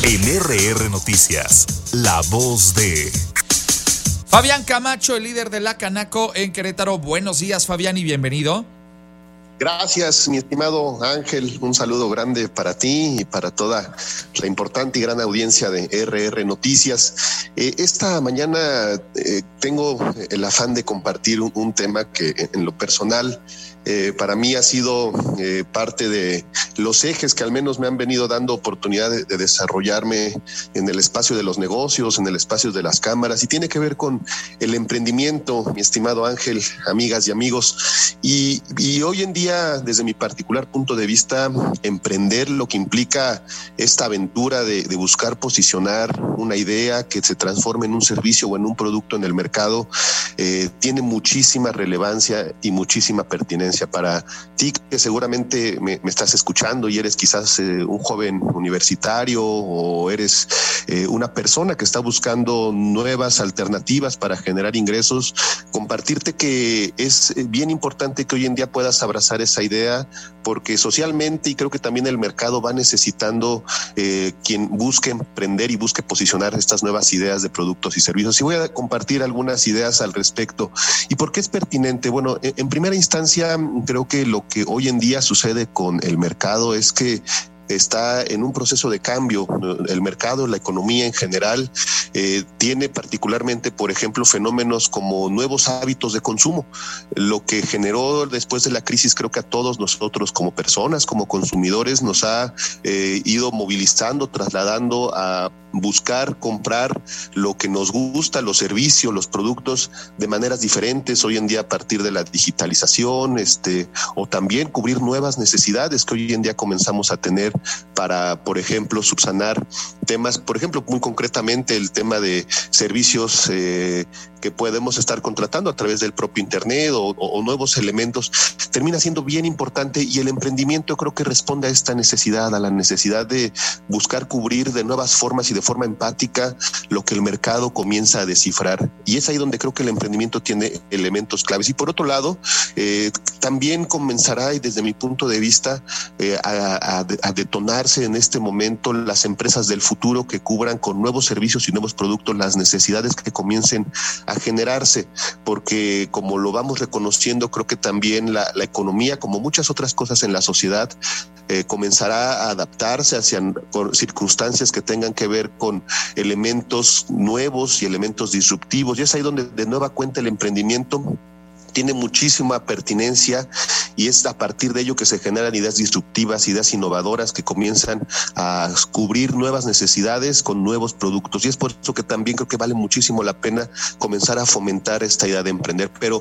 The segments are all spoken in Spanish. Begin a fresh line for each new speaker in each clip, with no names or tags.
En RR Noticias, la voz de
Fabián Camacho, el líder de la Canaco en Querétaro. Buenos días, Fabián, y bienvenido.
Gracias, mi estimado Ángel. Un saludo grande para ti y para toda la importante y gran audiencia de RR Noticias. Esta mañana tengo el afán de compartir un tema que en lo personal para mí ha sido parte de los ejes que al menos me han venido dando oportunidad de desarrollarme en el espacio de los negocios, en el espacio de las cámaras, y tiene que ver con el emprendimiento, mi estimado Ángel, amigas y amigos. Y hoy en día, desde mi particular punto de vista, emprender lo que implica esta aventura de buscar posicionar una idea que se transforme en un servicio o en un producto en el mercado, tiene muchísima relevancia y muchísima pertinencia. Para ti que seguramente me estás escuchando y eres quizás un joven universitario o eres una persona que está buscando nuevas alternativas para generar ingresos, compartirte que es bien importante que hoy en día puedas abrazar esa idea, porque socialmente y creo que también el mercado va necesitando quien busque emprender y busque posicionar estas nuevas ideas de productos y servicios. Y voy a compartir algunas ideas al respecto. ¿Y por qué es pertinente? Bueno, en primera instancia, creo que lo que hoy en día sucede con el mercado es que está en un proceso de cambio. El mercado, la economía en general, tiene particularmente, por ejemplo, fenómenos como nuevos hábitos de consumo, lo que generó después de la crisis. Creo que a todos nosotros como personas, como consumidores, nos ha ido movilizando, trasladando a buscar comprar lo que nos gusta, los servicios, los productos de maneras diferentes hoy en día a partir de la digitalización, o también cubrir nuevas necesidades que hoy en día comenzamos a tener para, por ejemplo, subsanar temas, por ejemplo, muy concretamente el tema de servicios que podemos estar contratando a través del propio internet o nuevos elementos. Termina siendo bien importante, y el emprendimiento creo que responde a esta necesidad, a la necesidad de buscar cubrir de nuevas formas y de forma empática lo que el mercado comienza a descifrar, y es ahí donde creo que el emprendimiento tiene elementos claves. Y por otro lado, también comenzará, y desde mi punto de vista, a detonarse en este momento las empresas del futuro que cubran con nuevos servicios y nuevos productos las necesidades que comiencen a generarse, porque como lo vamos reconociendo, creo que también la economía, como muchas otras cosas en la sociedad, comenzará a adaptarse hacia circunstancias que tengan que ver con elementos nuevos y elementos disruptivos, y es ahí donde de nueva cuenta el emprendimiento tiene muchísima pertinencia, y es a partir de ello que se generan ideas disruptivas, ideas innovadoras que comienzan a cubrir nuevas necesidades con nuevos productos. Y es por eso que también creo que vale muchísimo la pena comenzar a fomentar esta idea de emprender. Pero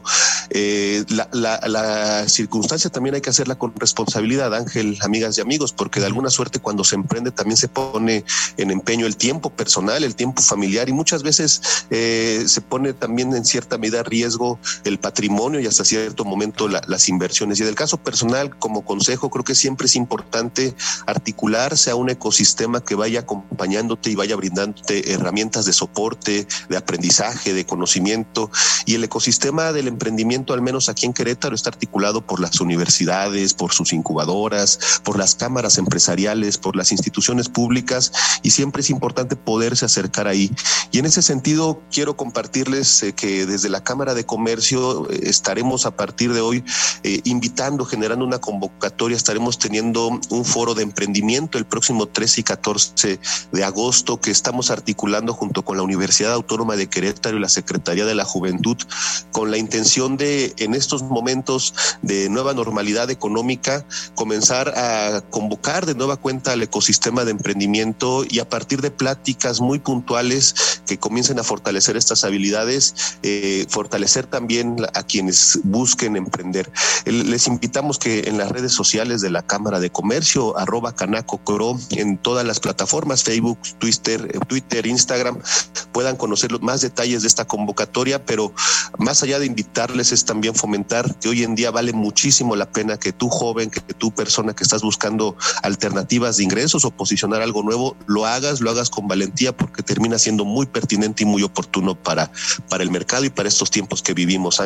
la circunstancia también hay que hacerla con responsabilidad, Ángel, amigas y amigos, porque de alguna suerte cuando se emprende también se pone en empeño el tiempo personal, el tiempo familiar, y muchas veces se pone también en cierta medida a riesgo el patrimonio y hasta cierto momento las inversiones. Y en el caso personal, como consejo, creo que siempre es importante articularse a un ecosistema que vaya acompañándote y vaya brindándote herramientas de soporte, de aprendizaje, de conocimiento. Y el ecosistema del emprendimiento, al menos aquí en Querétaro, está articulado por las universidades, por sus incubadoras, por las cámaras empresariales, por las instituciones públicas, y siempre es importante poderse acercar ahí. Y en ese sentido, quiero compartirles que desde la Cámara de Comercio estaremos a partir de hoy invitando, generando una convocatoria. Estaremos teniendo un foro de emprendimiento el próximo 13 y 14 de agosto que estamos articulando junto con la Universidad Autónoma de Querétaro y la Secretaría de la Juventud, con la intención de, en estos momentos de nueva normalidad económica, comenzar a convocar de nueva cuenta al ecosistema de emprendimiento, y a partir de pláticas muy puntuales que comiencen a fortalecer estas habilidades, fortalecer también a quienes busquen emprender. Les invitamos que en las redes sociales de la Cámara de Comercio, @CanacoCro, en todas las plataformas, Facebook, Twitter, Instagram, puedan conocer los más detalles de esta convocatoria. Pero más allá de invitarles, es también fomentar que hoy en día vale muchísimo la pena que tú, joven, que tú, persona que estás buscando alternativas de ingresos o posicionar algo nuevo, lo hagas con valentía, porque termina siendo muy pertinente y muy oportuno para el mercado y para estos tiempos que vivimos, Ángel.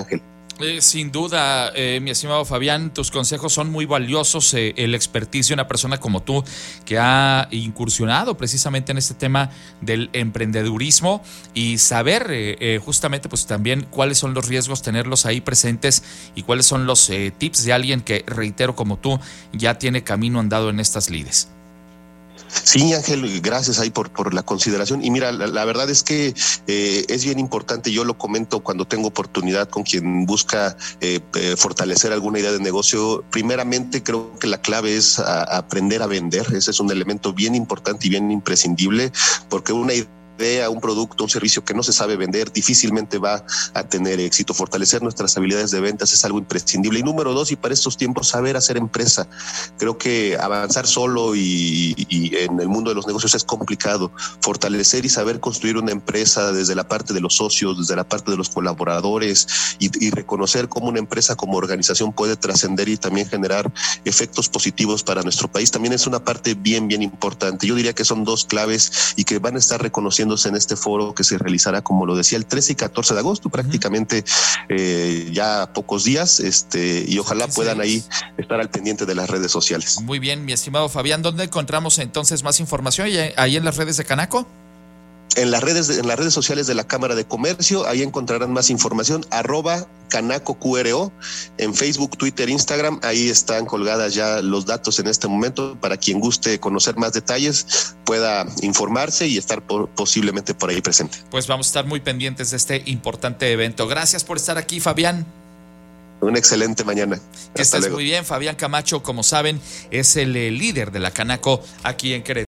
Sin duda, mi estimado Fabián, tus consejos son muy valiosos. El experticio de una persona como tú que ha incursionado precisamente en este tema del emprendedurismo y saber justamente pues también cuáles son los riesgos, tenerlos ahí presentes y cuáles son los tips de alguien que, reitero, como tú, ya tiene camino andado en estas lides.
Sí, Ángel, gracias ahí por la consideración. Y mira, la verdad es que es bien importante, yo lo comento cuando tengo oportunidad con quien busca fortalecer alguna idea de negocio. Primeramente, creo que la clave es aprender a vender. Ese es un elemento bien importante y bien imprescindible, porque una idea, un producto, un servicio que no se sabe vender, difícilmente va a tener éxito. Fortalecer nuestras habilidades de ventas es algo imprescindible. Y número 2, y para estos tiempos, saber hacer empresa. Creo que avanzar solo y en el mundo de los negocios es complicado. Fortalecer y saber construir una empresa desde la parte de los socios, desde la parte de los colaboradores y reconocer cómo una empresa como organización puede trascender y también generar efectos positivos para nuestro país, también es una parte bien, bien importante. Yo diría que son 2 claves y que van a estar reconociendo en este foro que se realizará, como lo decía, el 13 y 14 de agosto, prácticamente ya pocos días, y ojalá puedan ahí estar al pendiente de las redes sociales.
Muy bien, mi estimado Fabián, ¿dónde encontramos entonces más información? ¿Ahí en las redes de Canaco?
En las redes sociales de la Cámara de Comercio, ahí encontrarán más información, @CanacoQRO, en Facebook, Twitter, Instagram, ahí están colgadas ya los datos en este momento, para quien guste conocer más detalles, pueda informarse y estar posiblemente por ahí presente.
Pues vamos a estar muy pendientes de este importante evento. Gracias por estar aquí, Fabián.
Una excelente mañana.
Que estés muy bien. Fabián Camacho, como saben, es el líder de la Canaco aquí en Querétaro.